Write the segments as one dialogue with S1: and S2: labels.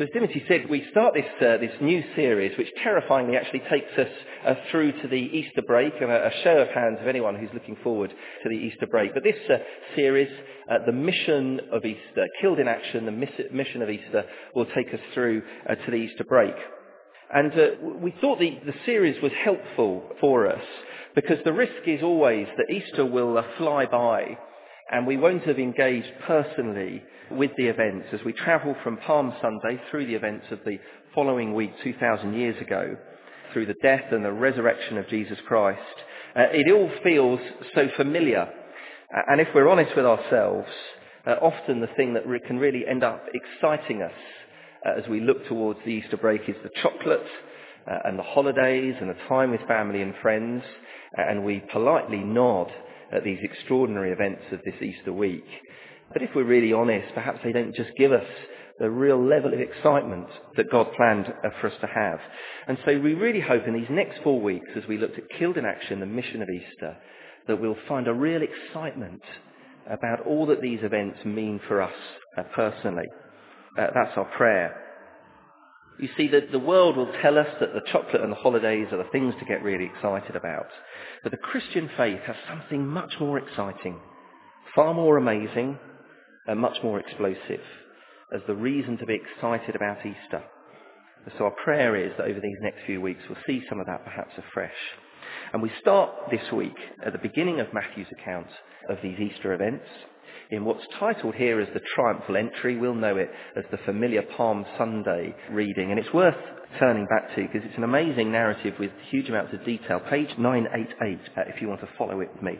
S1: So as Timothy said, we start this new series, which terrifyingly actually takes us through to the Easter break, and a show of hands of anyone who's looking forward to the Easter break. But this series, the mission of Easter, Killed in Action, the mission of Easter, will take us through to the Easter break. And we thought the series was helpful for us, because the risk is always that Easter will fly by, and we won't have engaged personally with the events as we travel from Palm Sunday through the events of the following week 2,000 years ago, through the death and the resurrection of Jesus Christ. It all feels so familiar. And if we're honest with ourselves, often the thing that can really end up exciting us as we look towards the Easter break is the chocolate and the holidays and the time with family and friends. And we politely nod at these extraordinary events of this Easter week. But if we're really honest, perhaps they don't just give us the real level of excitement that God planned for us to have. And so we really hope in these next 4 weeks, as we looked at Killed in Action, the mission of Easter, that we'll find a real excitement about all that these events mean for us personally. That's our prayer. You see, the world will tell us that the chocolate and the holidays are the things to get really excited about. But the Christian faith has something much more exciting, far more amazing, and much more explosive as the reason to be excited about Easter. So our prayer is that over these next few weeks we'll see some of that perhaps afresh. And we start this week at the beginning of Matthew's account of these Easter events in what's titled here as the triumphal entry. We'll know it as the familiar Palm Sunday reading, and it's worth turning back to because it's an amazing narrative with huge amounts of detail. Page 988 if you want to follow it with me.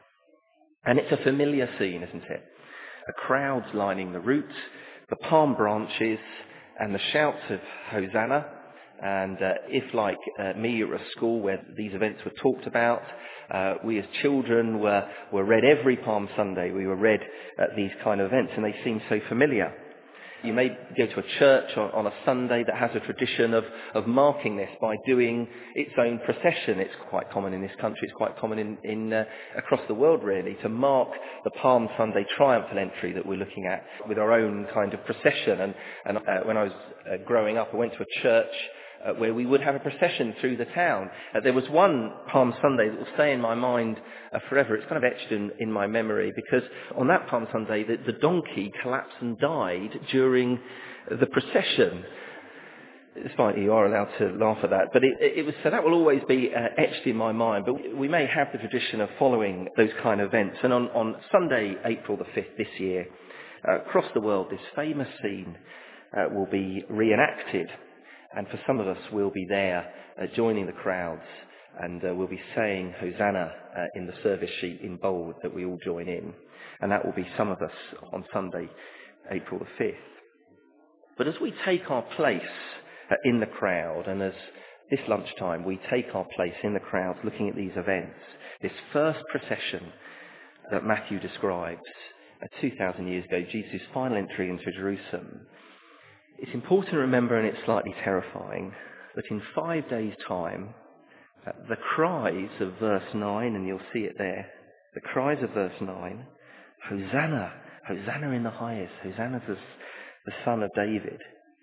S1: And it's a familiar scene, isn't it? A crowds lining the route, the palm branches, and the shouts of Hosanna. And if, like me, you're at a school where these events were talked about, we as children were read every Palm Sunday. We were read at these kind of events, and they seem so familiar. You may go to a church on a Sunday that has a tradition of marking this by doing its own procession. It's quite common in this country. It's quite common in across the world, really, to mark the Palm Sunday triumphal entry that we're looking at with our own kind of procession. And when I was growing up, I went to a church where we would have a procession through the town. There was one Palm Sunday that will stay in my mind forever. It's kind of etched in my memory because on that Palm Sunday, the donkey collapsed and died during the procession. It's fine, you are allowed to laugh at that. But it was, so that will always be etched in my mind. But we may have the tradition of following those kind of events. And on Sunday, April the 5th this year, across the world, this famous scene will be reenacted. And for some of us, we'll be there joining the crowds and we'll be saying Hosanna in the service sheet in bold that we all join in. And that will be some of us on Sunday, April the 5th. But as we take our place in the crowd, and as this lunchtime we take our place in the crowd looking at these events, this first procession that Matthew describes 2,000 years ago, Jesus' final entry into Jerusalem, it's important to remember, and it's slightly terrifying, that in 5 days' time, the cries of verse 9, and you'll see it there, the cries of verse 9, Hosanna, Hosanna in the highest, Hosanna to the Son of David.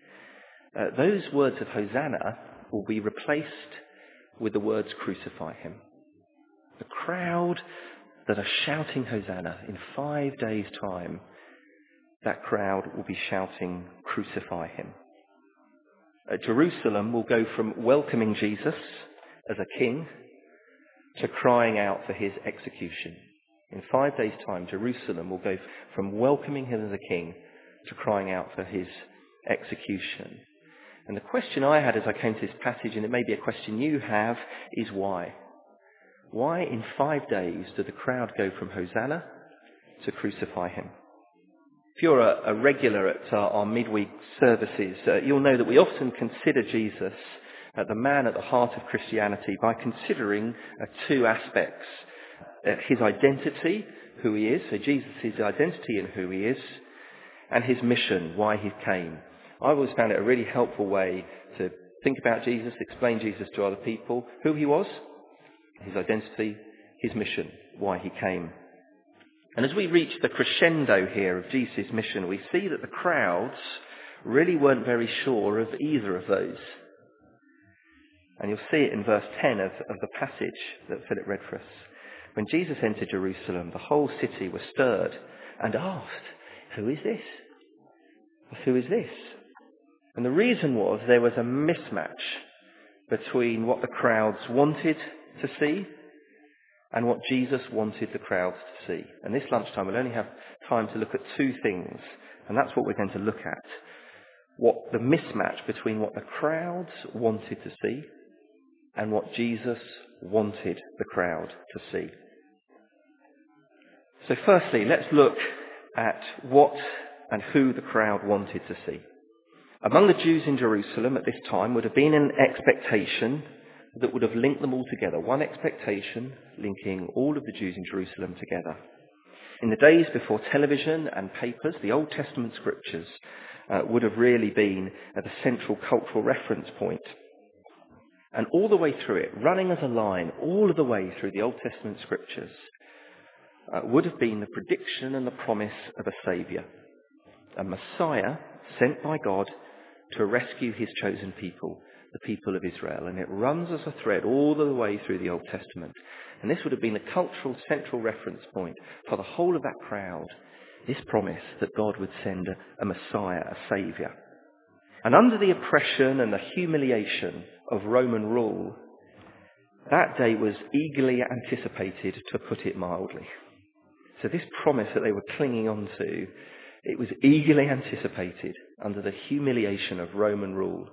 S1: Those words of Hosanna will be replaced with the words crucify him. The crowd that are shouting Hosanna in 5 days' time, that crowd will be shouting, crucify him. Jerusalem will go from welcoming Jesus as a king to crying out for his execution. In 5 days' time, Jerusalem will go from welcoming him as a king to crying out for his execution. And the question I had as I came to this passage, and it may be a question you have, is why? Why in 5 days did the crowd go from Hosanna to crucify him? If you're a regular at our midweek services, you'll know that we often consider Jesus the man at the heart of Christianity by considering two aspects. His identity, who he is, so Jesus' identity and who he is, and his mission, why he came. I always found it a really helpful way to think about Jesus, explain Jesus to other people, who he was, his identity, his mission, why he came. And as we reach the crescendo here of Jesus' mission, we see that the crowds really weren't very sure of either of those. And you'll see it in verse 10 of the passage that Philip read for us. When Jesus entered Jerusalem, the whole city was stirred and asked, "Who is this? Who is this?" And the reason was there was a mismatch between what the crowds wanted to see and what Jesus wanted the crowds to see. And this lunchtime we'll only have time to look at two things, and that's what we're going to look at. What the mismatch between what the crowds wanted to see and what Jesus wanted the crowd to see. So firstly, let's look at what and who the crowd wanted to see. Among the Jews in Jerusalem at this time would have been an expectation that would have linked them all together. One expectation linking all of the Jews in Jerusalem together. In the days before television and papers, the Old Testament scriptures would have really been the central cultural reference point. And all the way through it, running as a line, all of the way through the Old Testament scriptures, would have been the prediction and the promise of a Saviour, a Messiah sent by God to rescue his chosen people, the people of Israel. And it runs as a thread all the way through the Old Testament. And this would have been the cultural central reference point for the whole of that crowd, this promise that God would send a Messiah, a Saviour. And under the oppression and the humiliation of Roman rule, that day was eagerly anticipated, to put it mildly. So this promise that they were clinging on to, it was eagerly anticipated under the humiliation of Roman rule.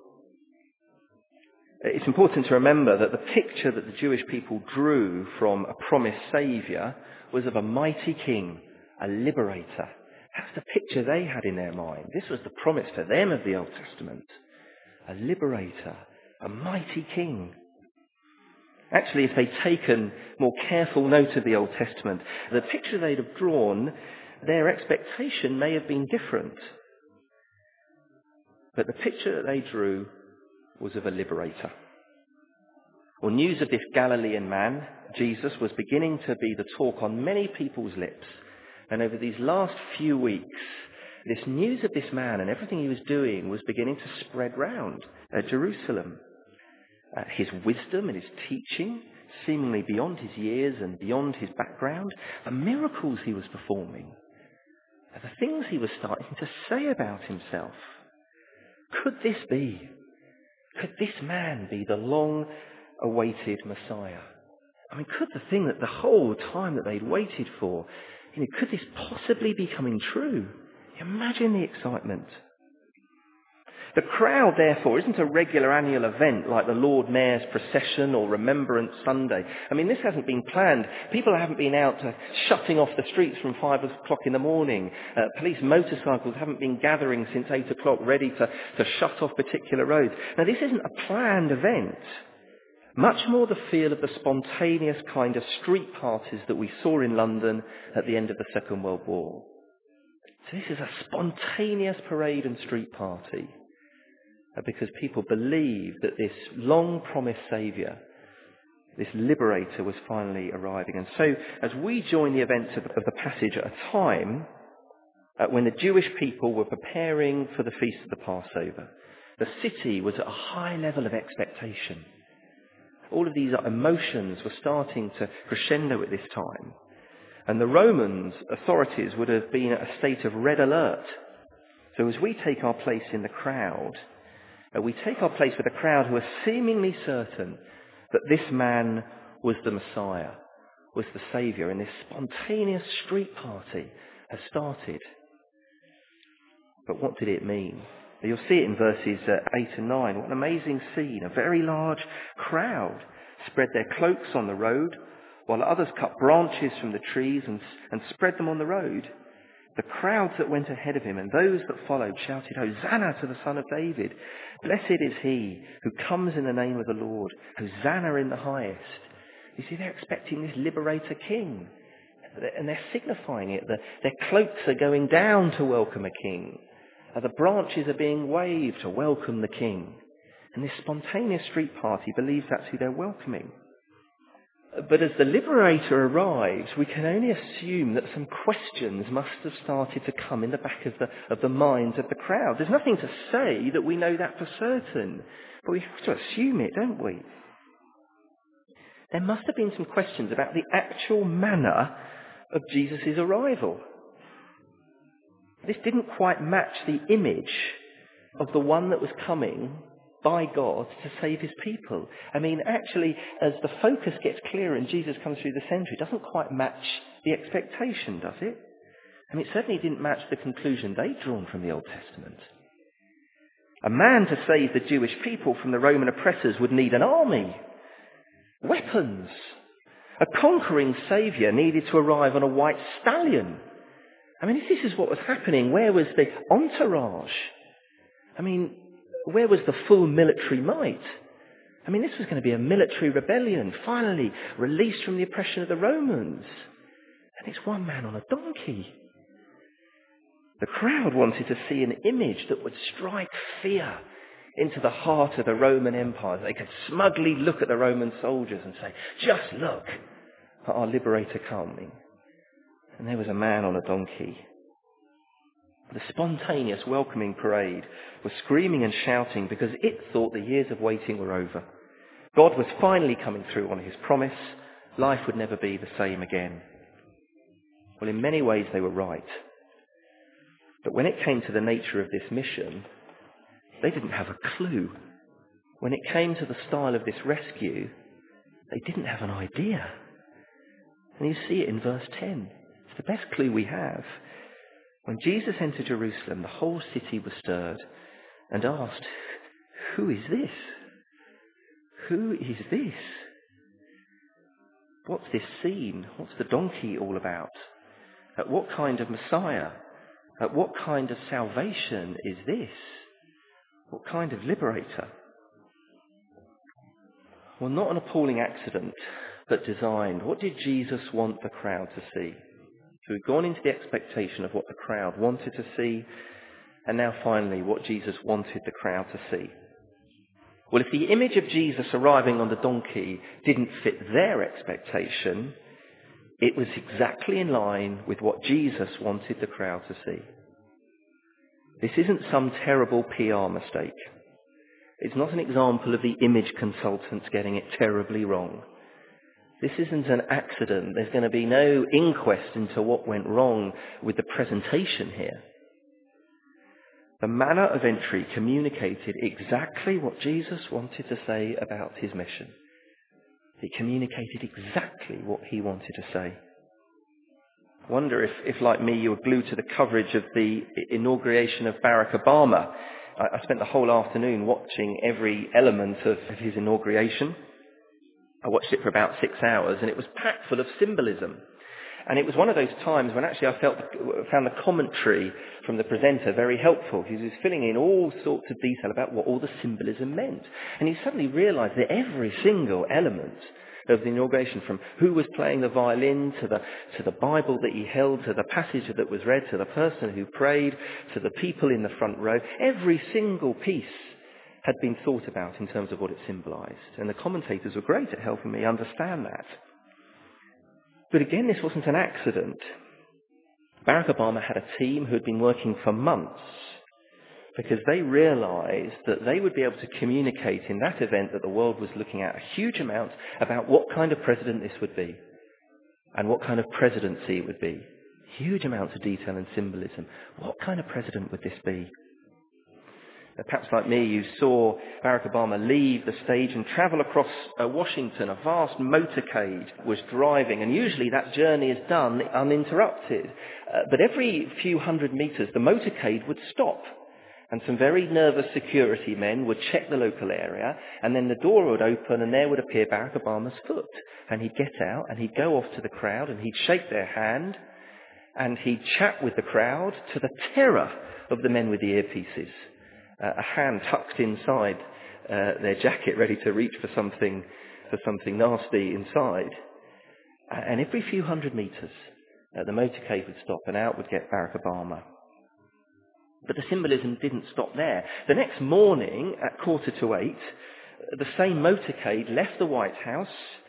S1: It's important to remember that the picture that the Jewish people drew from a promised Saviour was of a mighty king, a liberator. That's the picture they had in their mind. This was the promise for them of the Old Testament. A liberator, a mighty king. Actually, if they'd taken more careful note of the Old Testament, the picture they'd have drawn, their expectation may have been different. But the picture that they drew was of a liberator. Well, news of this Galilean man, Jesus, was beginning to be the talk on many people's lips. And over these last few weeks, this news of this man and everything he was doing was beginning to spread round Jerusalem. His wisdom and his teaching, seemingly beyond his years and beyond his background, the miracles he was performing, the things he was starting to say about himself. Could this be? Could this man be the long-awaited Messiah? I mean, could the thing that the whole time that they'd waited for, could this possibly be coming true? Imagine the excitement. The crowd, therefore, isn't a regular annual event like the Lord Mayor's procession or Remembrance Sunday. I mean, this hasn't been planned. People haven't been out shutting off the streets from 5 o'clock in the morning. Police motorcycles haven't been gathering since 8 o'clock ready to shut off particular roads. Now, this isn't a planned event. Much more the feel of the spontaneous kind of street parties that we saw in London at the end of the Second World War. So this is a spontaneous parade and street party. Because people believed that this long-promised Saviour, this liberator, was finally arriving. And so, as we join the events of the passage at a time when the Jewish people were preparing for the Feast of the Passover, the city was at a high level of expectation. All of these emotions were starting to crescendo at this time. And the Roman authorities would have been at a state of red alert. So as we take our place in the crowd, we take our place with a crowd who are seemingly certain that this man was the Messiah, was the Saviour, and this spontaneous street party has started. But what did it mean? You'll see it in verses 8 and 9. What an amazing scene. A very large crowd spread their cloaks on the road, while others cut branches from the trees and spread them on the road. The crowds that went ahead of him and those that followed shouted, "Hosanna to the Son of David. Blessed is he who comes in the name of the Lord. Hosanna in the highest." You see, they're expecting this liberator king. And they're signifying it. Their cloaks are going down to welcome a king. The branches are being waved to welcome the king. And this spontaneous street party believes that's who they're welcoming. But as the liberator arrives, we can only assume that some questions must have started to come in the back of the minds of the crowd. There's nothing to say that we know that for certain, but we have to assume it, don't we? There must have been some questions about the actual manner of Jesus' arrival. This didn't quite match the image of the one that was coming by God to save his people. I mean, actually, as the focus gets clearer and Jesus comes through the centre, it doesn't quite match the expectation, does it? I mean, it certainly didn't match the conclusion they'd drawn from the Old Testament. A man to save the Jewish people from the Roman oppressors would need an army, weapons. A conquering saviour needed to arrive on a white stallion. I mean, if this is what was happening, where was the entourage? I mean, where was the full military might? I mean, this was going to be a military rebellion, finally released from the oppression of the Romans. And it's one man on a donkey. The crowd wanted to see an image that would strike fear into the heart of the Roman Empire. They could smugly look at the Roman soldiers and say, just look at our liberator coming. And there was a man on a donkey. The spontaneous welcoming parade was screaming and shouting because it thought the years of waiting were over. God was finally coming through on his promise. Life would never be the same again. Well, in many ways they were right. But when it came to the nature of this mission, they didn't have a clue. When it came to the style of this rescue, they didn't have an idea. And you see it in verse 10. It's the best clue we have. When Jesus entered Jerusalem, the whole city was stirred and asked, who is this? Who is this? What's this scene? What's the donkey all about? What kind of Messiah? What kind of salvation is this? What kind of liberator? Well, not an appalling accident, but designed. What did Jesus want the crowd to see? So we've gone into the expectation of what the crowd wanted to see, and now finally what Jesus wanted the crowd to see. Well, if the image of Jesus arriving on the donkey didn't fit their expectation, it was exactly in line with what Jesus wanted the crowd to see. This isn't some terrible PR mistake. It's not an example of the image consultants getting it terribly wrong. This isn't an accident. There's going to be no inquest into what went wrong with the presentation here. The manner of entry communicated exactly what Jesus wanted to say about his mission. It communicated exactly what he wanted to say. I wonder if, like me, you were glued to the coverage of the inauguration of Barack Obama. I spent the whole afternoon watching every element of his inauguration. I watched it for about 6 hours, and it was packed full of symbolism. And it was one of those times when actually I found the commentary from the presenter very helpful, because he was filling in all sorts of detail about what all the symbolism meant. And you suddenly realised that every single element of the inauguration, from who was playing the violin, to the Bible that he held, to the passage that was read, to the person who prayed, to the people in the front row, every single piece had been thought about in terms of what it symbolised. And the commentators were great at helping me understand that. But again, this wasn't an accident. Barack Obama had a team who had been working for months because they realised that they would be able to communicate in that event that the world was looking at a huge amount about what kind of president this would be and what kind of presidency it would be. Huge amounts of detail and symbolism. What kind of president would this be? Perhaps like me, you saw Barack Obama leave the stage and travel across Washington. A vast motorcade was driving, and usually that journey is done uninterrupted. But every few hundred metres, the motorcade would stop, and some very nervous security men would check the local area, and then the door would open, and there would appear Barack Obama's foot. And he'd get out, and he'd go off to the crowd, and he'd shake their hand, and he'd chat with the crowd, to the terror of the men with the earpieces. A hand tucked inside their jacket, ready to reach for something nasty inside. And every few hundred metres, the motorcade would stop and out would get Barack Obama. But the symbolism didn't stop there. The next morning, at 7:45, the same motorcade left the White House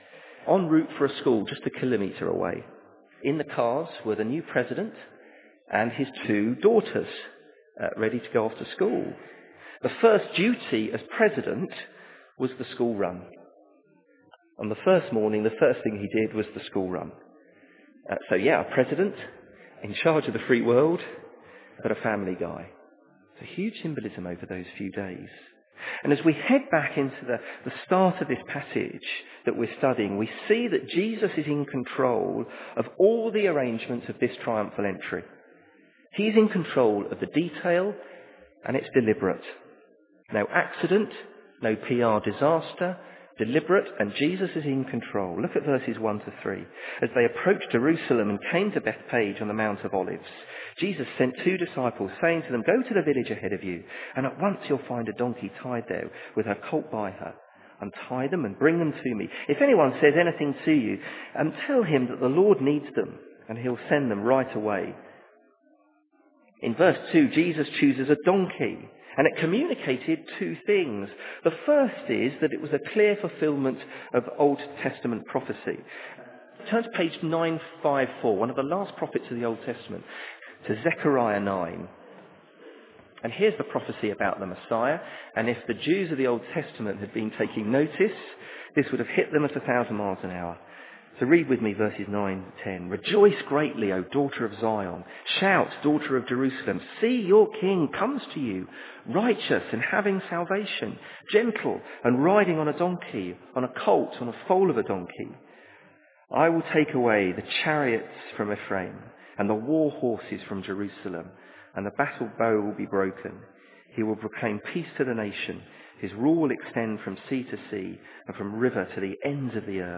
S1: en route for a school just a kilometre away. In the cars were the new president and his 2 daughters, ready to go off to school. The first duty as president was the school run. On the first morning, the first thing he did was the school run. A president in charge of the free world, but a family guy. It's a huge symbolism over those few days. And as we head back into the start of this passage that we're studying, we see that Jesus is in control of all the arrangements of this triumphal entry. He's in control of the detail, and it's deliberate. No accident, no PR disaster, deliberate, and Jesus is in control. Look at verses 1 to 3. As they approached Jerusalem and came to Bethphage on the Mount of Olives, Jesus sent 2 disciples, saying to them, "Go to the village ahead of you, and at once you'll find a donkey tied there with her colt by her. Untie them and bring them to me. If anyone says anything to you, tell him that the Lord needs them, and he'll send them right away." In verse 2, Jesus chooses a donkey. And it communicated 2 things. The first is that it was a clear fulfillment of Old Testament prophecy. Turn to page 954, one of the last prophets of the Old Testament, to Zechariah 9. And here's the prophecy about the Messiah. And if the Jews of the Old Testament had been taking notice, this would have hit them at 1,000 miles an hour. So read with me verses 9 to 10. "Rejoice greatly, O daughter of Zion. Shout, daughter of Jerusalem. See, your king comes to you, righteous and having salvation, gentle and riding on a donkey, on a colt, on a foal of a donkey. I will take away the chariots from Ephraim and the war horses from Jerusalem, and the battle bow will be broken. He will proclaim peace to the nation. His rule will extend from sea to sea and from river to the ends of the earth."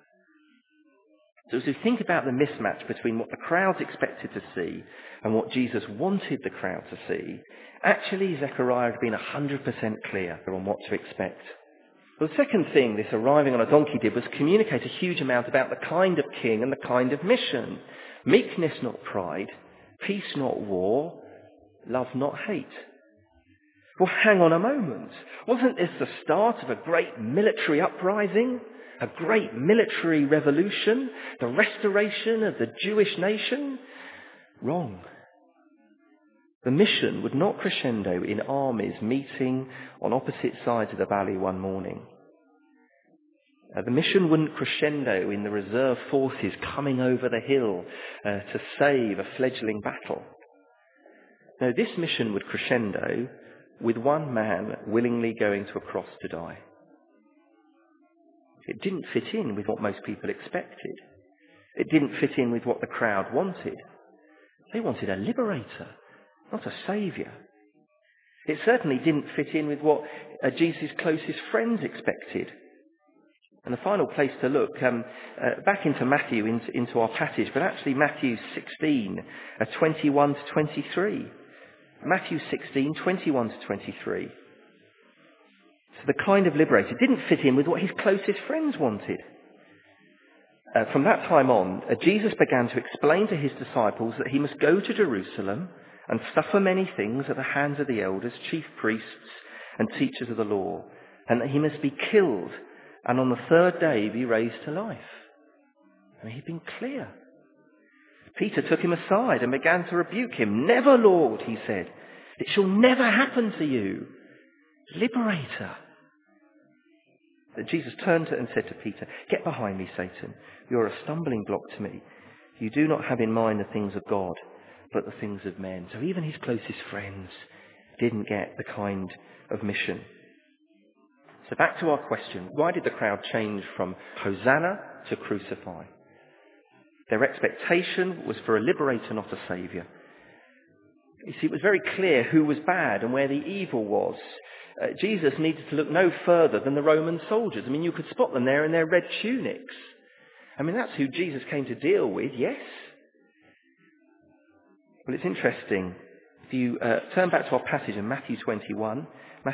S1: So as we think about the mismatch between what the crowds expected to see and what Jesus wanted the crowd to see, actually Zechariah had been 100% clear on what to expect. Well, the second thing this arriving on a donkey did was communicate a huge amount about the kind of king and the kind of mission. Meekness, not pride. Peace, not war. Love, not hate. Well, hang on a moment. Wasn't this the start of a great military uprising? A great military revolution? The restoration of the Jewish nation? Wrong. The mission would not crescendo in armies meeting on opposite sides of the valley one morning. The mission wouldn't crescendo in the reserve forces coming over the hill to save a fledgling battle. No, this mission would crescendo with one man willingly going to a cross to die. It didn't fit in with what most people expected. It didn't fit in with what the crowd wanted. They wanted a liberator, not a saviour. It certainly didn't fit in with what Jesus' closest friends expected. And the final place to look, back into Matthew, into our passage, but actually Matthew 16, 21 to 23. Matthew 16, 21 to 23. So the kind of liberator didn't fit in with what his closest friends wanted. From that time on, Jesus began to explain to his disciples that he must go to Jerusalem and suffer many things at the hands of the elders, chief priests, and teachers of the law, and that he must be killed and on the third day be raised to life. And he'd been clear. Peter took him aside and began to rebuke him. "Never, Lord," he said. "It shall never happen to you. Liberator." Then Jesus turned and said to Peter, "Get behind me, Satan. You're a stumbling block to me. You do not have in mind the things of God, but the things of men." So even his closest friends didn't get the kind of mission. So back to our question. Why did the crowd change from Hosanna to crucify? Their expectation was for a liberator, not a saviour. You see, it was very clear who was bad and where the evil was. Jesus needed to look no further than the Roman soldiers. I mean, you could spot them there in their red tunics. I mean, that's who Jesus came to deal with, yes? Well, it's interesting. If you turn back to our passage in Matthew 21.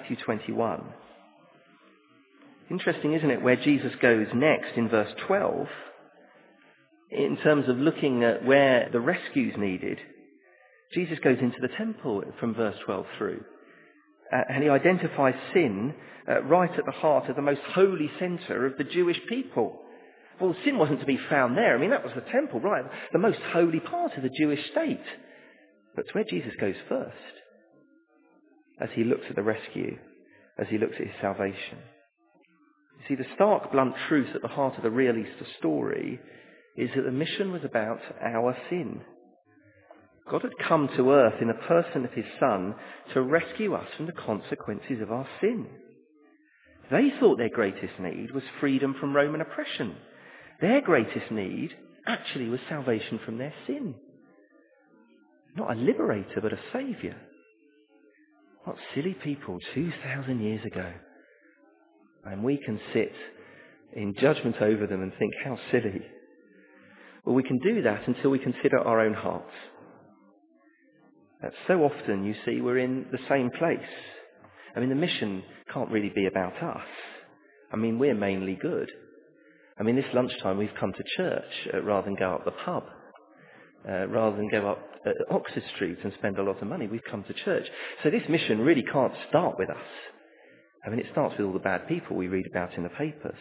S1: Interesting, isn't it, where Jesus goes next in verse 12, in terms of looking at where the rescue's needed. Jesus goes into the temple from verse 12 through. And he identifies sin right at the heart of the most holy centre of the Jewish people. Well, sin wasn't to be found there. I mean, that was the temple, right? The most holy part of the Jewish state. But it's where Jesus goes first, as he looks at the rescue, as he looks at his salvation. You see, the stark, blunt truth at the heart of the real Easter story is that the mission was about our sin. God had come to earth in the person of his Son to rescue us from the consequences of our sin. They thought their greatest need was freedom from Roman oppression. Their greatest need actually was salvation from their sin. Not a liberator, but a saviour. What silly people 2,000 years ago. And we can sit in judgment over them and think, how silly. Well, we can do that until we consider our own hearts. That so often, you see, we're in the same place. I mean, the mission can't really be about us. I mean, we're mainly good. I mean, this lunchtime we've come to church rather than go up the pub. Rather than go up Oxford Street and spend a lot of money, we've come to church. So this mission really can't start with us. I mean, it starts with all the bad people we read about in the papers.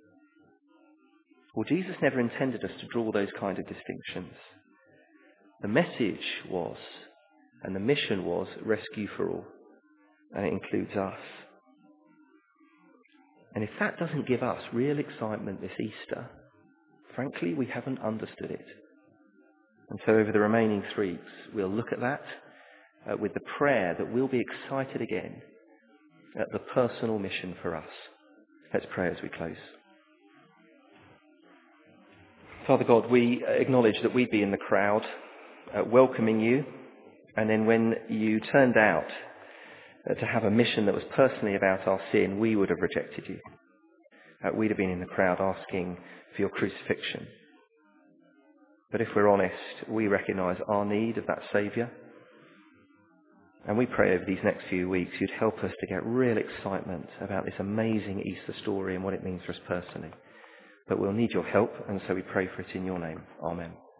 S1: Well, Jesus never intended us to draw those kind of distinctions. The message was, and the mission was, rescue for all. And it includes us. And if that doesn't give us real excitement this Easter, frankly, we haven't understood it. And so over the remaining 3 weeks, we'll look at that with the prayer that we'll be excited again at the personal mission for us. Let's pray as we close. Father God, we acknowledge that we'd be in the crowd welcoming you, and then when you turned out to have a mission that was personally about our sin, we would have rejected you. We'd have been in the crowd asking for your crucifixion. But if we're honest, we recognise our need of that Saviour. And we pray over these next few weeks you'd help us to get real excitement about this amazing Easter story and what it means for us personally. But we'll need your help, and so we pray for it in your name. Amen.